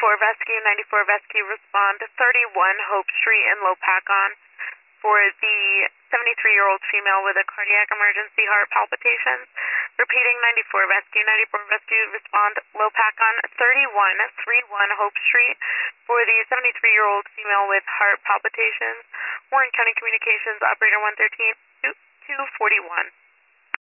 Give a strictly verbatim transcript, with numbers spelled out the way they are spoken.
ninety-four Rescue, ninety-four Rescue, respond to thirty-one Hope Street in Lopakon for the seventy-three-year-old female with a cardiac emergency, heart palpitations. Repeating, ninety-four Rescue, ninety-four Rescue, respond Lopakon, thirty-one thirty-one Hope Street for the seventy-three-year-old female with heart palpitations. Warren County Communications, operator one thirteen, two forty-one.